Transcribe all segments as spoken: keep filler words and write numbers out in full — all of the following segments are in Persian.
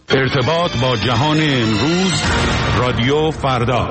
ارتباط با جهان امروز، رادیو فردا.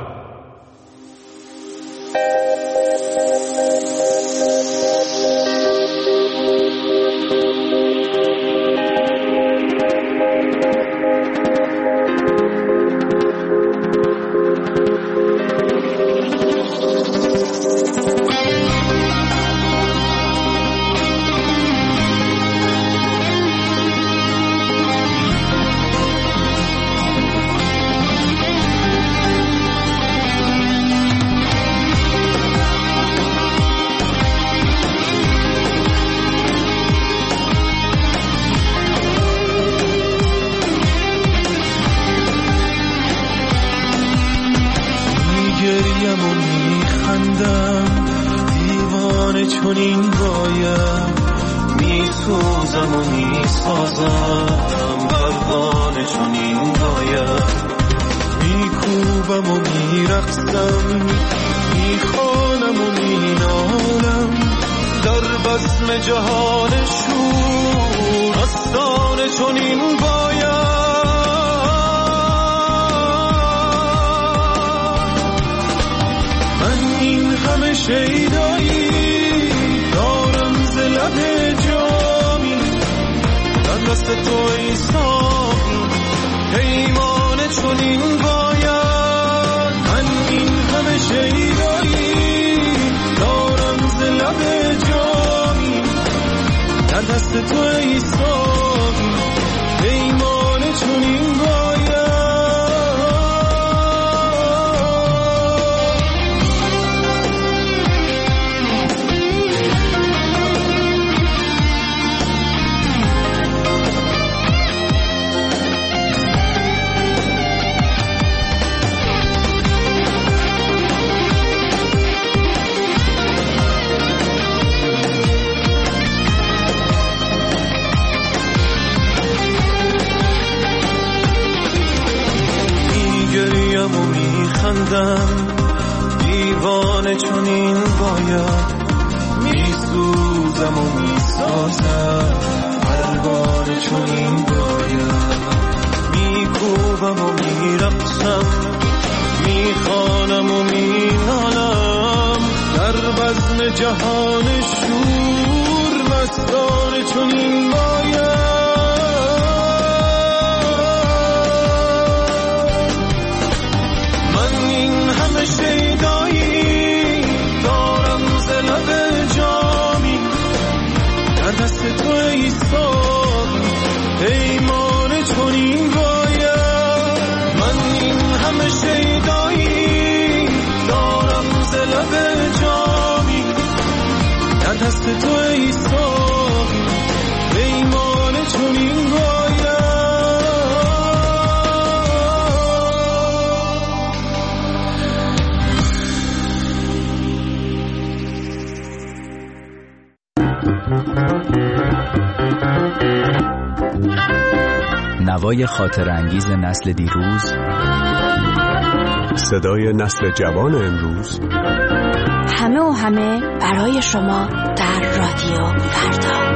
دیوانه چنین باید میسوزم و میسازم پروانه چنین باید میکوبم و میرقصم میخوانم و مینالم در بزم جهان شور مستانه چنین باید شیدایی دارم ز لب جامی در دست تو ای ساقی پیمانه چنین باید من این همه شیدایی دارم ز لب جامی در دست تو ای ساقی پیمانه چنین باید نوای خاطر انگیز نسل دیروز، صدای نسل جوان امروز، همه و همه برای شما در رادیو فردا.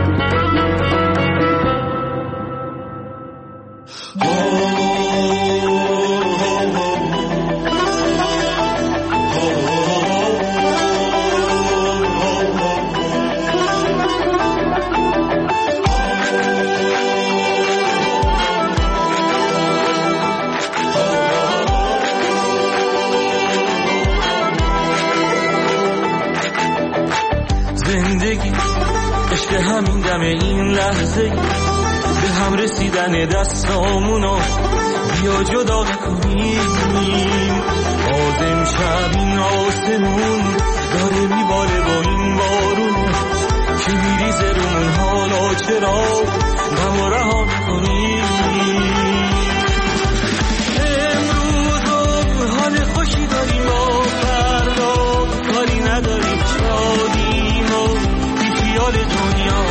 همین دم این لحظه به هم رسیدن دستامونو بیا جدا نکنیم باز امشب این آسمون داره میباره با این بارون که میریزه رومون حالا چرا غم رها نکنیم امروز حال خوشی داریم و فردا کاری نداریم شادیم و بی خیال دنیا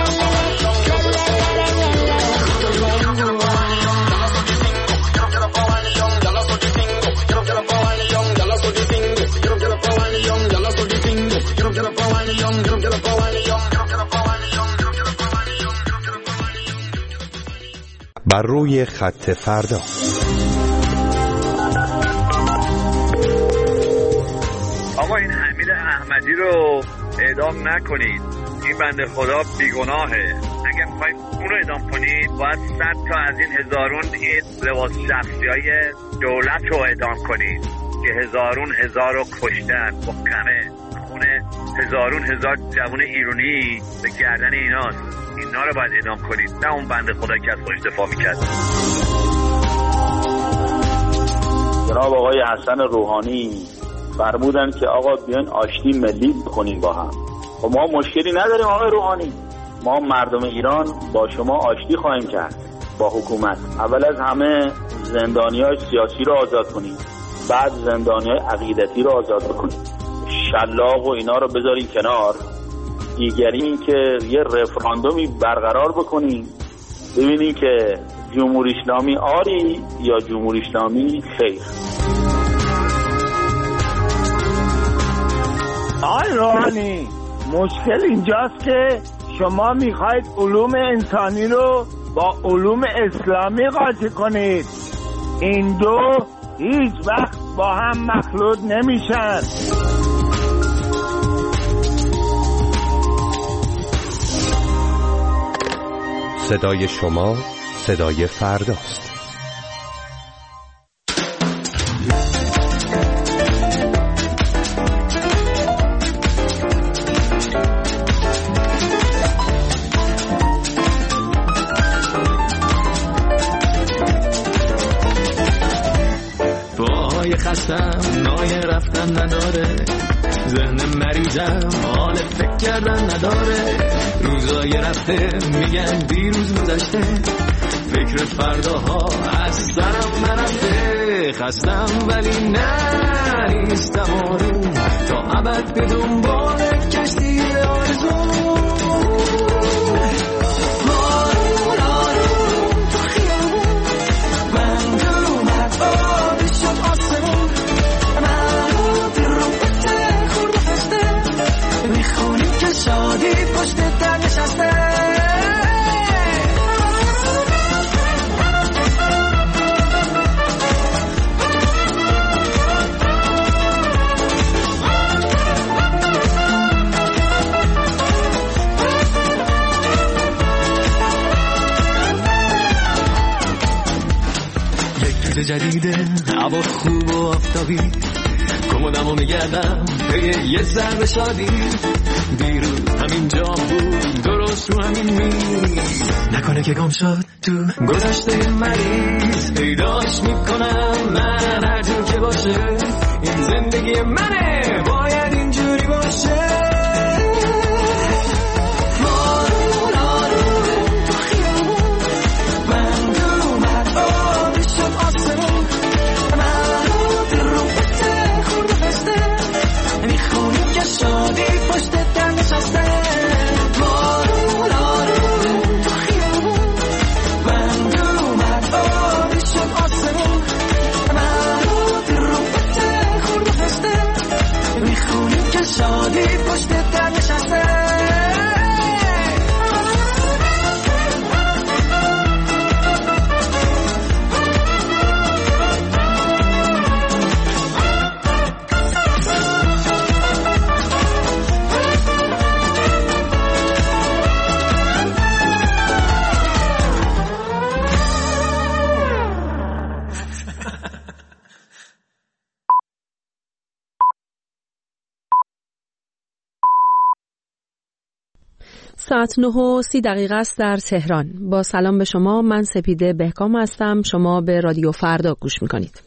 don't get up for any young, get up, get up for any young, get up, get up for any young, get up, get up for any young. بر روی خط فردا. آقا این حمید احمدی رو اعدام نکنید، این بنده خدا بیگناهه. اگه میخواید اون رو اعدام کنید باید صد تا از این هزارون این لباس شخصی های دولت رو اعدام کنید که هزارون هزار رو کشتن با کمه خونه هزارون هزار جوان ایرانی به گردن ایناست. اینا رو باید اعدام کنید، نه اون بنده خدا که از خودش دفاع میکرد. جناب آقای حسن روحانی فرمودن که آقا بیان آشتی ملی بکنیم با هم. و ما مشکلی نداریم آقای روحانی، ما مردم ایران با شما آشتی خواهیم کرد با حکومت. اول از همه زندانیای سیاسی رو آزاد کنیم، بعد زندانیای عقیدتی رو آزاد بکنیم، شلاق و اینا رو بذاریم کنار. دیگری این که یه رفراندومی برقرار بکنیم ببینیم که جمهوری اسلامی آری یا جمهوری اسلامی خیر. آقای روحانی مشکل اینجاست که شما میخواید علوم انسانی رو با علوم اسلامی قاطی کنید. این دو هیچ وقت با هم مخلوط نمیشن. صدای شما صدای فرداست. خستم نای رفتن نداره، ذهن مریضم حال فکر کردن نداره، روزای رفته میگن دیروز گذشته، فکر فرداها از سرم نرفته، خستم ولی نه نیستم آروم، تا ابد به دنبال کشتی آرزو. شادی پشت در نشسته، یک روز جدیده، هوا خوب و آفتابی، کمدمو میگردم پی یه ذره شادی، دیروز همین جا بود درست رو همین میز، نکنه که گم شد تو گذشته مریض، پیداش میکنم من هر جور که باشه، این زندگی منه باید اینجوری باشه. آروم آروم تو خیابون من دور اومد آبی شد آسمون، من رو دل رو بته خورده بسته، میخونی که شادی پشت در نشسته. آروم آروم تو خیابون من دور اومد آبی شد آسمون، من رو دل رو بته خورده بسته، میخونی که شادی پشت در نشسته. ساعت نه و سی دقیقه است در تهران. با سلام به شما، من سپیده بهکام هستم. شما به رادیو فردا گوش میکنید.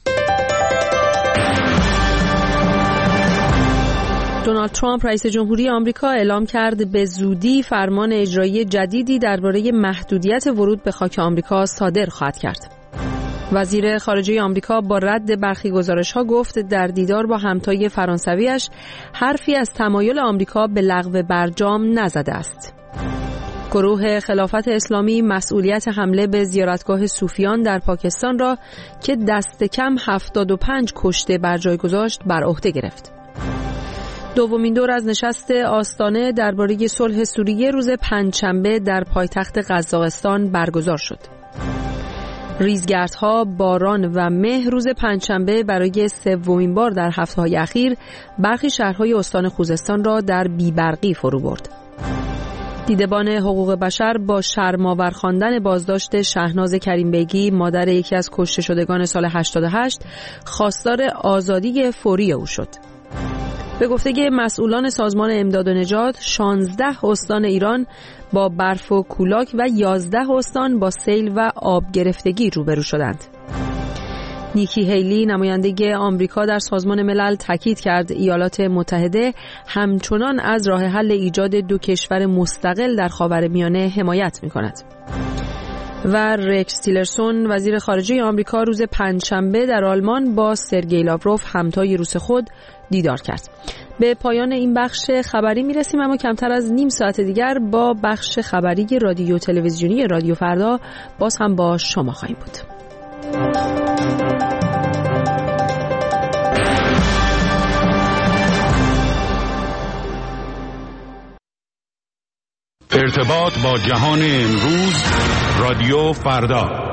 دونالد ترامپ رئیس جمهوری آمریکا اعلام کرد به زودی فرمان اجرایی جدیدی درباره محدودیت ورود به خاک آمریکا صادر خواهد کرد. وزیر خارجه آمریکا با رد برخی گزارش‌ها گفت در دیدار با همتای فرانسویش حرفی از تمایل آمریکا به لغو برجام نزده است. گروه خلافت اسلامی مسئولیت حمله به زیارتگاه صوفیان در پاکستان را که دست کم هفتاد و پنج کشته بر جای گذاشت بر عهده گرفت. دومین دور از نشست آستانه درباره صلح سوریه روز پنجشنبه در پایتخت قزاقستان برگزار شد. ریزگردها، باران و مه روز پنجشنبه برای سومین بار در هفته‌های اخیر برخی شهرهای استان خوزستان را در بی‌برقی فرو برد. دیدبان حقوق بشر با شرم‌آور خواندن بازداشت شهناز کریم بیگی، مادر یکی از کشته شدگان سال هشتاد و هشت، خواستار آزادی فوری او شد. به گفته مسئولان سازمان امداد و نجات، شانزده استان ایران با برف و کولاک و یازده استان با سیل و آب گرفتگی روبرو شدند. نیکی هیلی، نماینده آمریکا در سازمان ملل، تاکید کرد ایالات متحده همچنان از راه حل ایجاد دو کشور مستقل در خاورمیانه حمایت می‌کند. و رکس تیلرسون، وزیر خارجه آمریکا، روز پنجشنبه در آلمان با سرگئی لاوروف، همتای روس خود، دیدار کرد. به پایان این بخش خبری میرسیم، اما کمتر از نیم ساعت دیگر با بخش خبری رادیو تلویزیونی رادیو فردا باز هم با شما خواهیم بود. ارتباط با جهان امروز، رادیو فردا.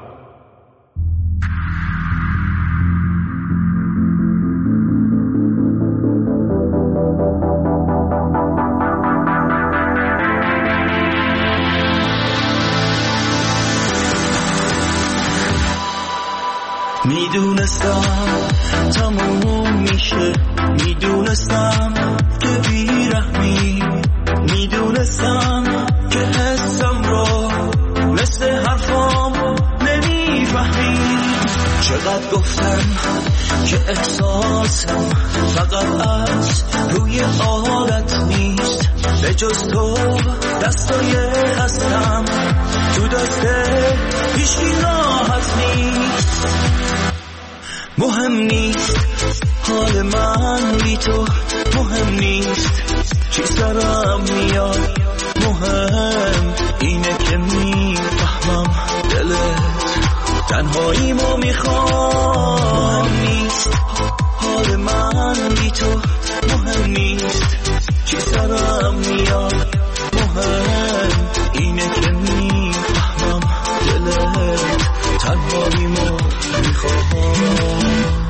میدونستم تموم میشه، میدونستم که بیرحمی، میدونستم که حسم رو مثل حرفام نمیفهمی. چقدر گفتم که احساسم فقط از روی عادت نیست، به جز تو دستای خستم تو دست هیچکی راحت نیست. مهم نیست حال من بی تو، مهم نیست چی سرم میاد، مهم اینه که میفهمم دلت تنهاییمو میخوام. مهم نیست حال من بی تو، مهم نیست چی سرم میاد، مهم اینه که میفهمم دلت تنهاییمو میخوام.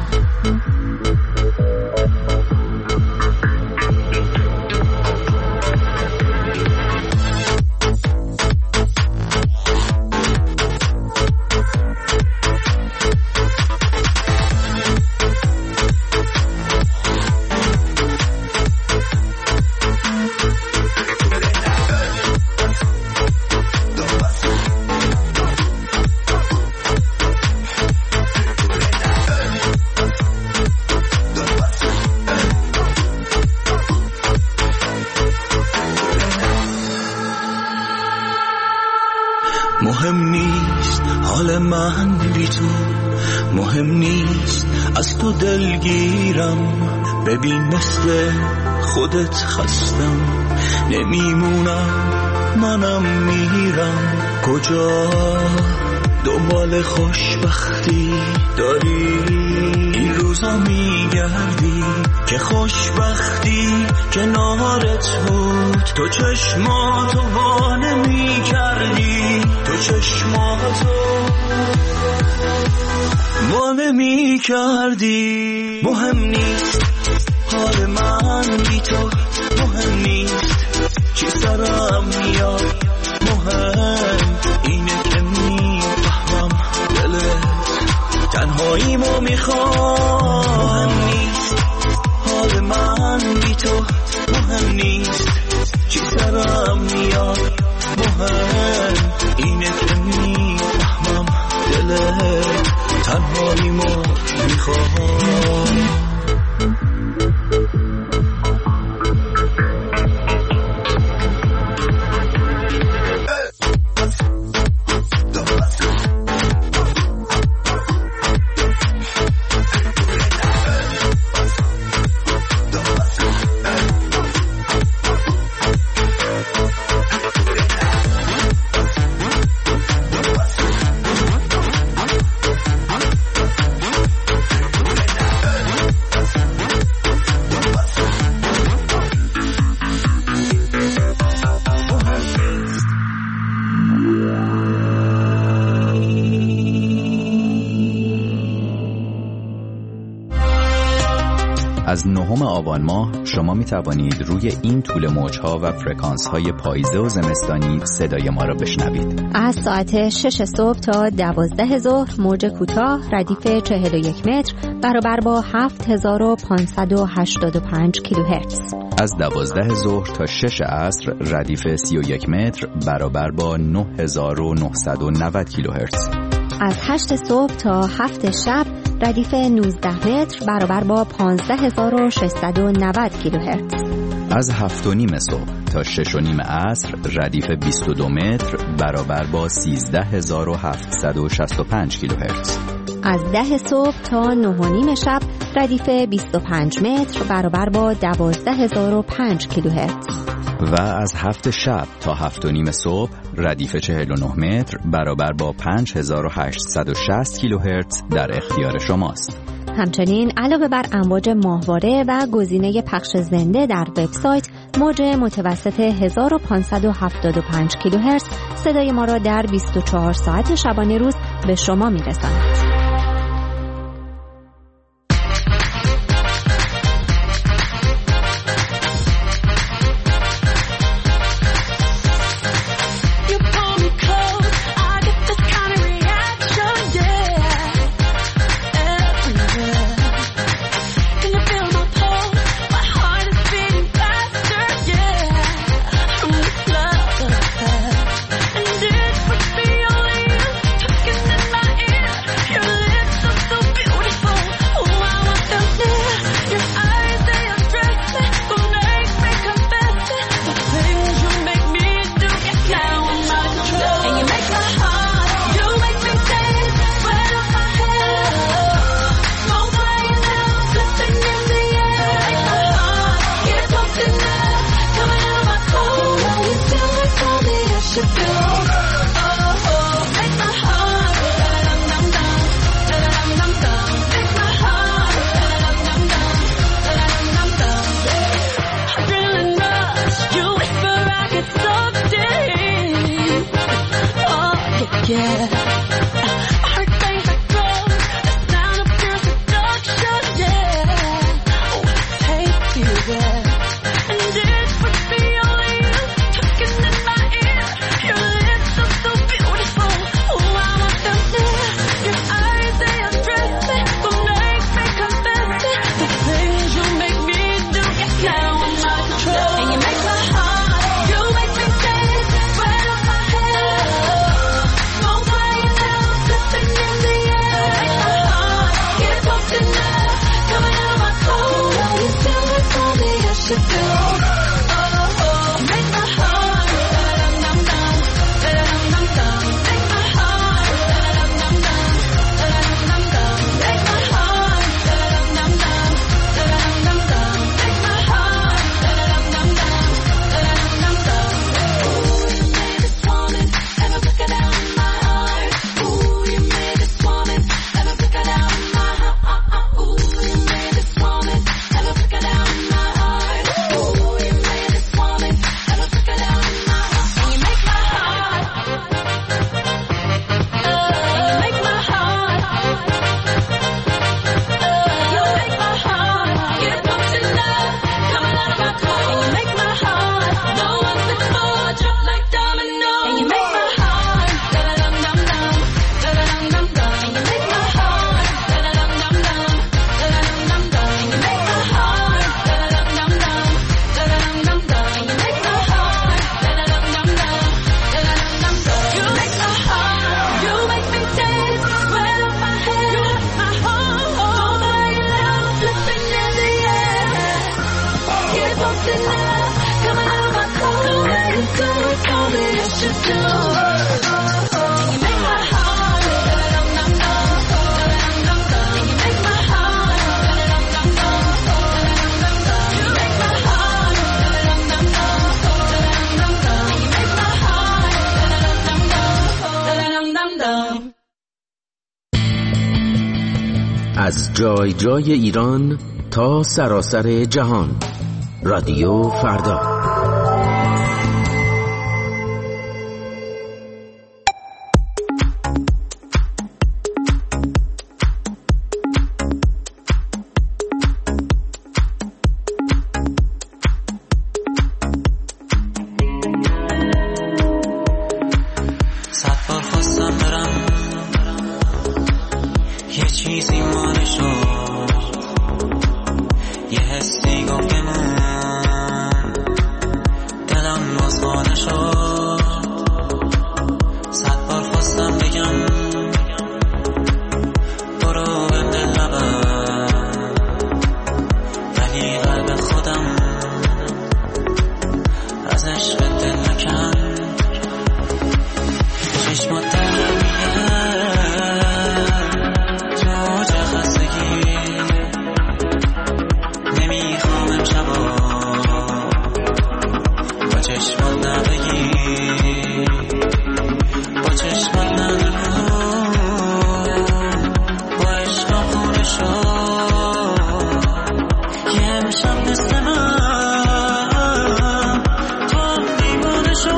مهم نیست حال من بی تو، مهم نیست از تو دلگیرم. ببین مثل خودت خستم نمیمونم، منم میرم. کجا دنبال خوشبختی داری این روزا میگردی که خوشبختی کنارت بود. تو چشماتو وانه میکردی، تو چشماتو وانه میکردی. مهم نیست حال من بی تو، مهم نیست چی سرم میاد، مهم اینه که میفهمم دلت تنهاییمو میخوام. مهم نیست حال من بی تو، مهم نیست چی سرم میاد، مهم اینه که میفهمم دلت تنهاییمو میخوام. از نهم آبان ماه شما می توانید روی این طول موجها و فرکانس های پاییزه و زمستانی صدای ما را بشنوید. از ساعت شش صبح تا دوازده ظهر موج کوتاه ردیف چهل و یک متر برابر با هفت هزار و پانصد و هشتاد و پنج کیلوهرتز. از دوازده ظهر تا شش عصر ردیف سی و یک متر برابر با نه هزار و نهصد و نود کیلوهرتز. از هشت صبح تا هفت شب ردیف نوزده متر برابر با پانزده هزار و ششصد و نود کیلوهرتز. از هفت و نیم صبح تا شش و نیم عصر ردیف بیست و دو متر برابر با سیزده هزار و هفتصد و شصت و پنج کیلوهرتز. از ده صبح تا نه و نیم شب ردیف بیست و پنج متر برابر با دوازده هزار و پنج کیلوهرتز. و از هفت شب تا هفت و نیم صبح ردیف چهل و نه متر برابر با پنج هزار و هشتصد و شصت کیلوهرتز در اختیار شماست. همچنین علاوه بر امواج ماهواره و گزینه پخش زنده در وبسایت، موج متوسط هزار و پانصد و هفتاد و پنج کیلوهرتز صدای ما را در بیست و چهار ساعت شبانه روز به شما می‌رساند. از جای جای ایران تا سراسر جهان، رادیو فردا. از عشق دل نکن چشمات در میگه تو چه خستگی نمیخوام امشبا با چشمات نبگی با چشمات نبگو با عشقا خونه شو یه امشب مثل من تو هم دیوانه شو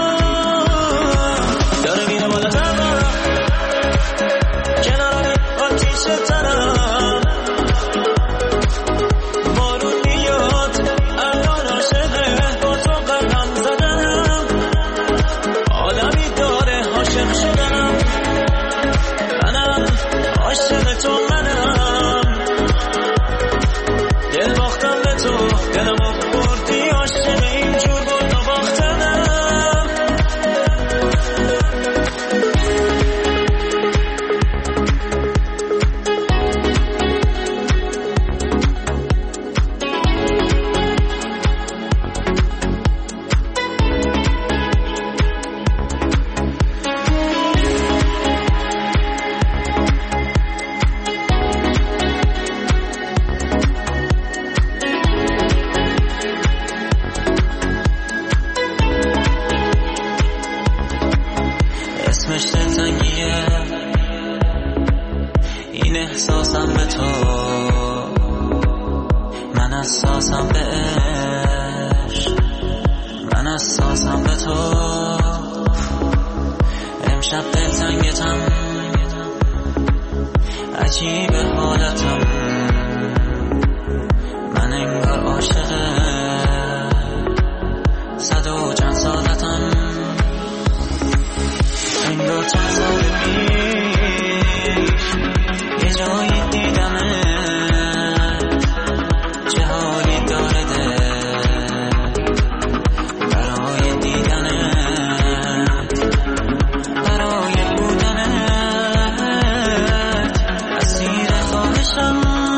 داره میره بالا تبا کنار آتیش تنم بارون میاد الان عاشقه با تو قدم زدنم آدمی داره عاشق شدنم منم عاشق تو منم دل باختم به تو دلمو بردی عاشق اینجور بود و باختنم اسمش دلتنگیه این احساسم به تو من اساسم به عشق من اساسم به تو امشب دلتنگتم عجیب حالتم من انگار عاشق صد و چند سالتم انگار چند سال پیش یه جایی دیدمت چه حالی داره دل برای دیدنت برای بودنت اسیر خواهشم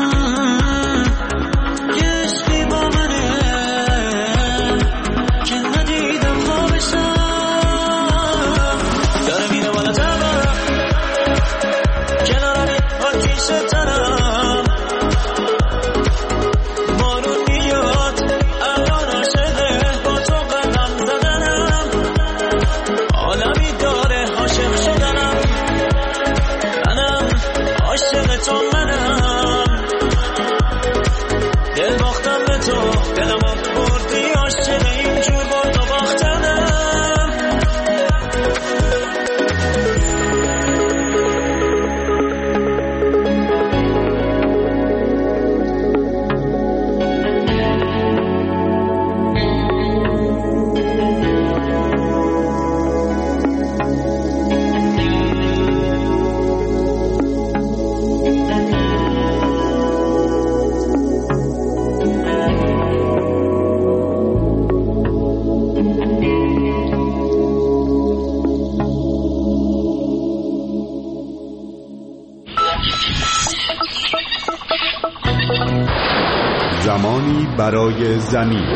یه عشقی با منه که ندیدم خوابشم داره میره بالا تبا کنار آتیش تنم بارون میاد الان عاشقه با تو قدم زدنم آدمی داره عاشق شدنم منم عاشق تو منم دل باختم به تو دلمو بردی عاشق اینجور بود و باختنم زمانی برای زمین.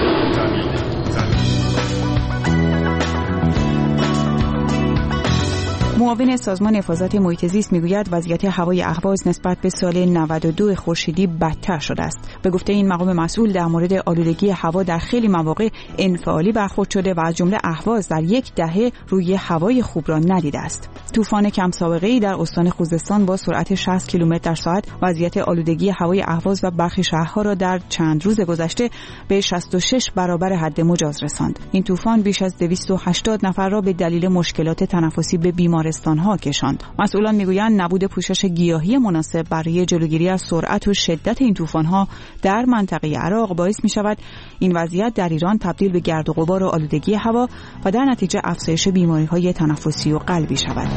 معاون سازمان حفاظت محیط زیست میگوید وضعیت هوای اهواز نسبت به سال نود و دو خورشیدی بدتر شده است. به گفته این مقام مسئول در مورد آلودگی هوا در خیلی مواقع انفعالی برخورد شده و از جمله اهواز در یک دهه روی هوای خوب را ندیده است. طوفان کم سابقه‌ای در استان خوزستان با سرعت شصت کیلومتر در ساعت وضعیت آلودگی هوای اهواز و برخی شهرها را در چند روز گذشته به شصت و شش برابر حد مجاز رساند. این طوفان بیش از دویست و هشتاد نفر را به دلیل مشکلات تنفسی به بیمارستان‌ها کشاند. مسئولان میگویند نبود پوشش گیاهی مناسب برای جلوگیری از سرعت و شدت این طوفان‌ها در منطقه عراق باعث می‌شود این وضعیت در ایران تبدیل به گرد و غبار و آلودگی هوا و در نتیجه افزایش بیماری‌های تنفسی و قلبی شود.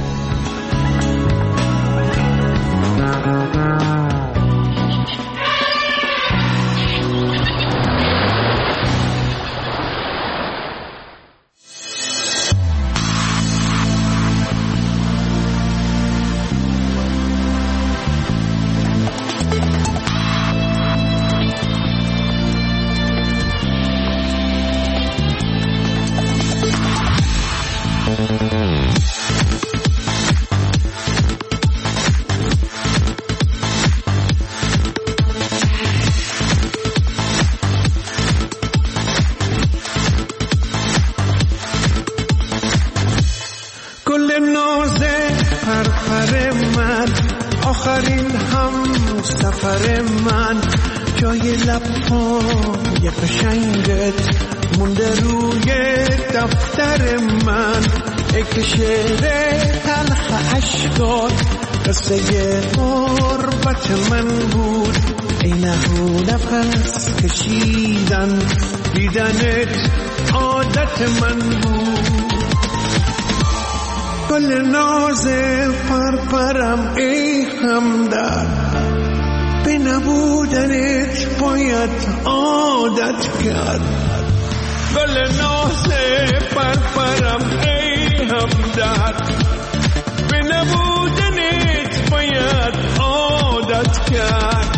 من، آخرین هم سفر من، جای لب‌های قشنگت مونده روی دفتر من. ای که شعر تلخ عشقات قصه غربت من بود، ای نهو نفس کشیدن دیدنت عادت من بود. گل ناز پرپرم ای همدرد، به نبودنت باید عادت کرد. گل ناز پرپرم ای همدرد، به نبودنت باید عادت کرد.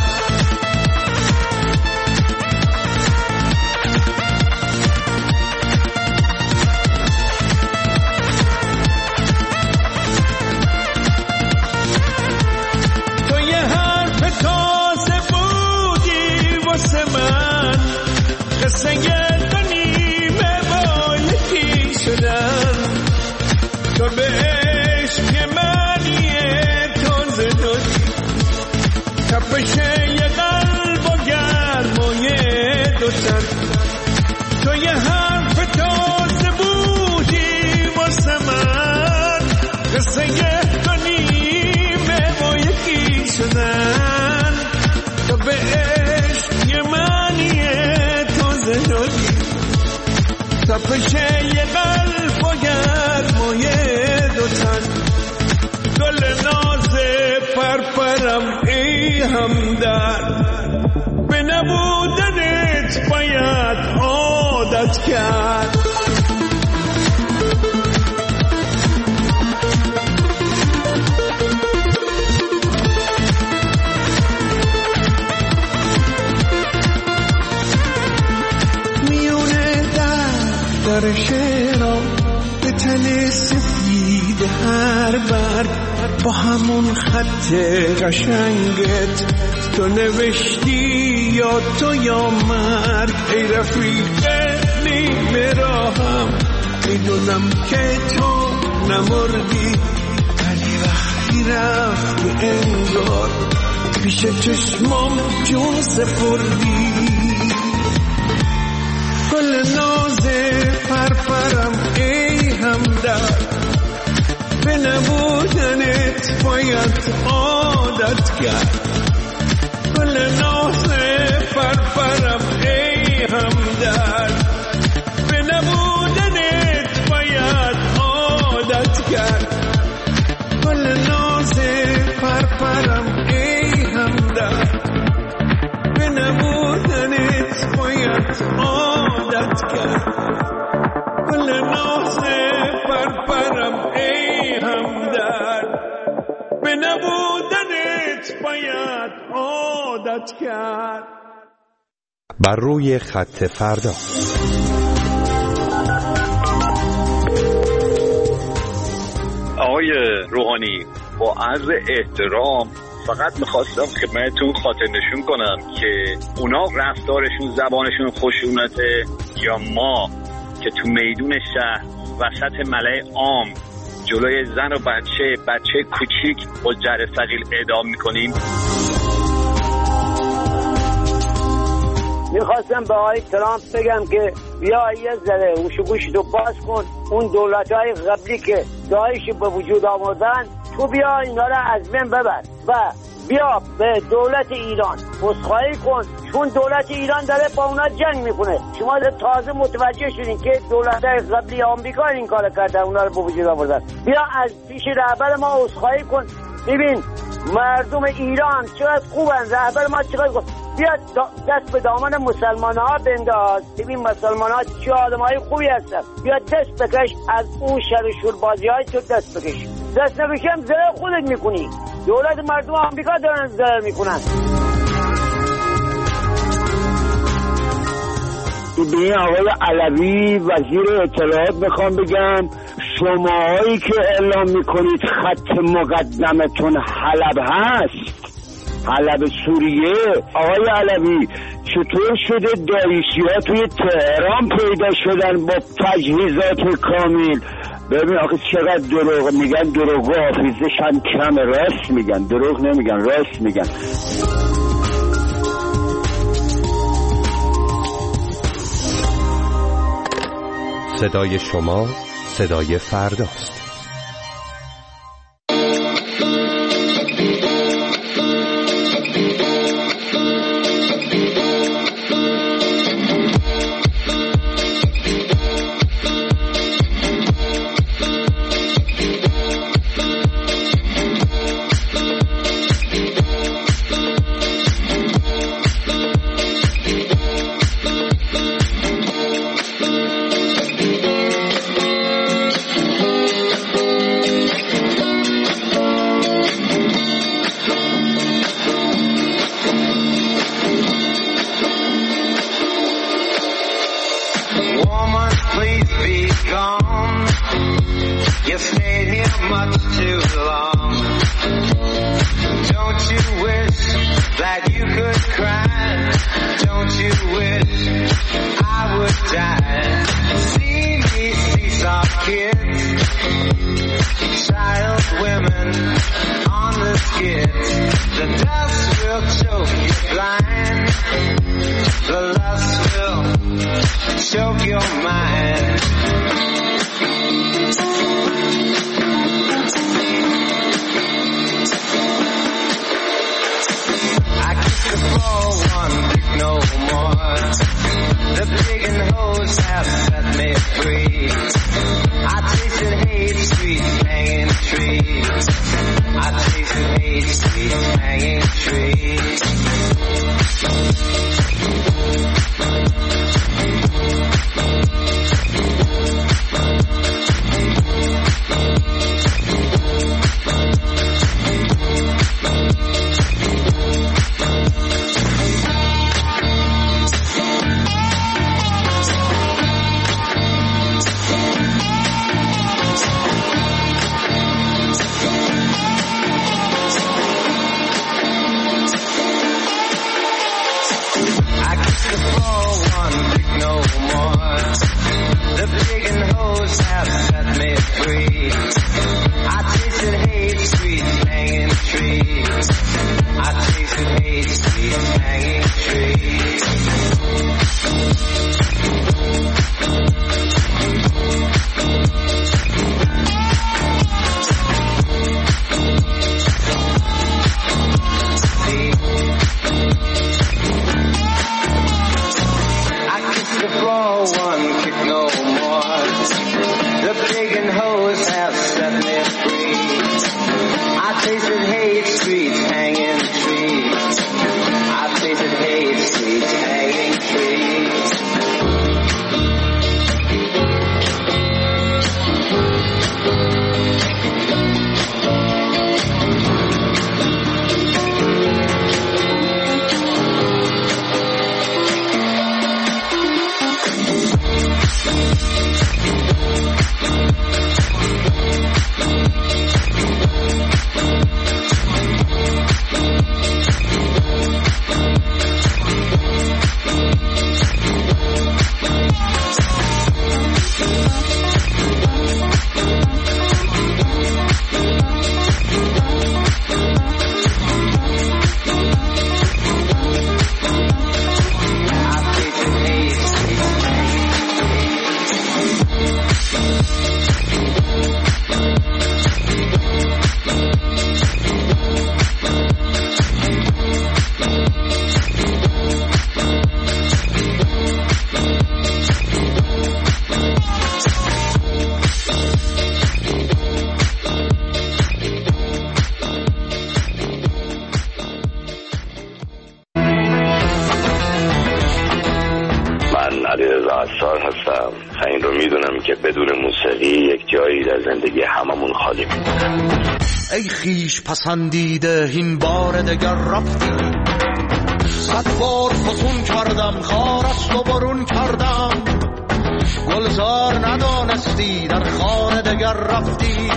قصه دو نیمه با یکی شدن، تو به عشق منی تازه دادی، تپش یه قلب و گرمای دو تن. تو یه حرف تازه بودی واسه من، قصه دو نیمه با یکی شدن، تو به عشق منی تپش یه قلب و گرمای دو تن. گل ناز پرپرم ای همدرد، به نبودنت باید عادت کرد. در شعرها به تن سفید هر برگ، با همون خط قشنگت تو نوشتی یا تو یا مرگ. ای رفیق نیمه راهم، میدونم که تو نمردی، ولی وقتی رفتی انگار پیش چشمام جون سپردی. گل ناز پرپرم ای همدرد، به نبودنت باید عادت کرد. گل ناز پرپرم ای همدرد، به نبودنت باید عادت کرد. گل ناز پرپرم ای همدرد، به نبودنت باید عادت کرد. گل ناز پرپرم ای همدرد، به نبودنت باید عادت کرد. بر روی خط فردا. آقای روحانی، با عرض احترام فقط میخواستم خدمتتون خاطر نشون کنم که اونا رفتارشون زبانشون خشونته، یا ما که تو میدون شهر وسط ملأ عام جلوی زن و بچه بچه کوچیک با جر ثقیل اعدام میکنیم. میخواستم به آقای ترامپ بگم که بیا یه ذره هوش و گوشتو باز کن، اون دولت‌های قبلی که داعش به وجود آوردن تو بیا اینا رو از بین ببر و بیا به دولت ایران عذرخواهی کن، چون دولت ایران داره با اونا جنگ میکنه. شما تازه متوجه شدین که دولت‌های قبلی آمریکا این کارو کردن، اونا رو به وجود آوردن. بیا از پیش رهبر ما عذرخواهی کن، ببین مردم ایران چقدر خوبن، رهبر ما چقدر خوب. بیا دست به دامن مسلمان ها بنداز، ببین مسلمان ها چه آدم های خوبی هستن. بیا دست بکش از اون شر و شور بازی های تو دست بکش. دست نبکشم ضرر خودت میکنی، دولت مردم آمریکا دارن ضرر میکنن. به آقای علوی وزیر اطلاعات میخوام بگم شماهایی که اعلام میکنید خط مقدمتون حلب هست، حلب سوریه، آقای علوی چطور شده داعشی ها توی تهران پیدا شدن با تجهیزات کامل ببین آخه چقدر دروغ میگن، دروغ حافظه‌شان کمه، راست میگن، دروغ نمیگن، راست میگن. صدای شما صدای فرداست. این رو میدونم که بدون موسیقی یک جایی در زندگی هممون خالی میمونه. ای خیش پسندیده این بار دگر رفتی، صد بار فسون کردم خارست و برون کردم، گلزار ندانستی در خانه دگر رفتی،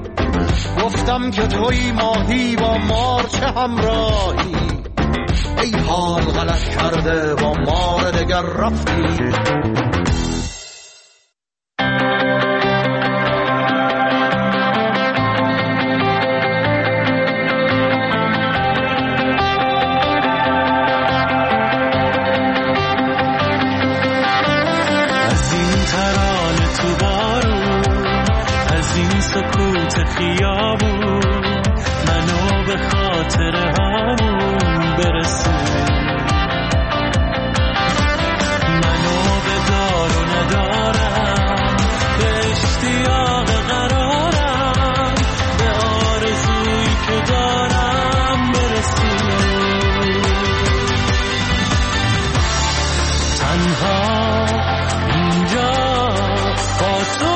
گفتم که توی ماهی با مار چه همراهی، ای حال غلط کرده با مار دگر رفتی. خیابون منو به خاطر همون برسون منو به دار و ندارم به اشتیاق قرارم به آرزویی که دارم برسون تنها اینجا با تو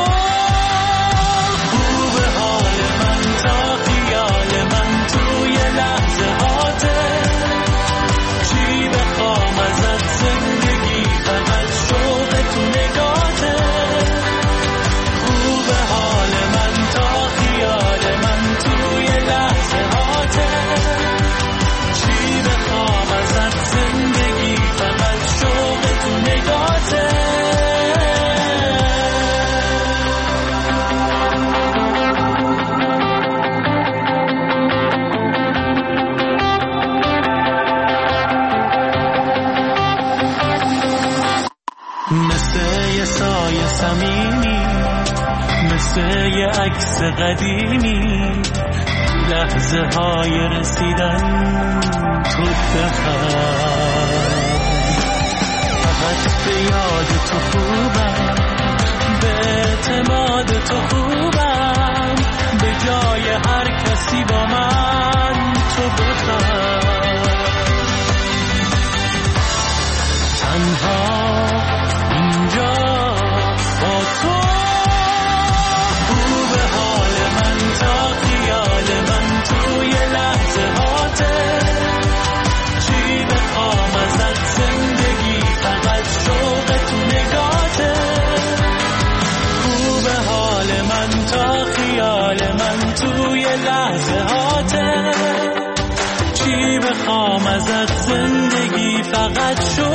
خوب حال من تا خیال من توی لحظه هاته چی بخوام ازت زندگی فقط شوق تو نگاته خوب حال من تا خیال من توی لحظه هاته چی بخوام ازت زندگی فقط شوق تو نگاته مثل یه سایه صمیمی مثل یه عکس قدیمی لحظه های رسیدن تو بخواه فقط به یاد تو خوبم به اعتماد تو خوبم به جای هر کسی با من تو بخواه تنها اینجا با تو خوب حال من تا خیال من توی لحظه هاته چی بخوام ازت زندگی فقط شوق تو نگاته خوب حال من تا خیال من توی لحظه هاته چی بخوام ازت زندگی فقط شوق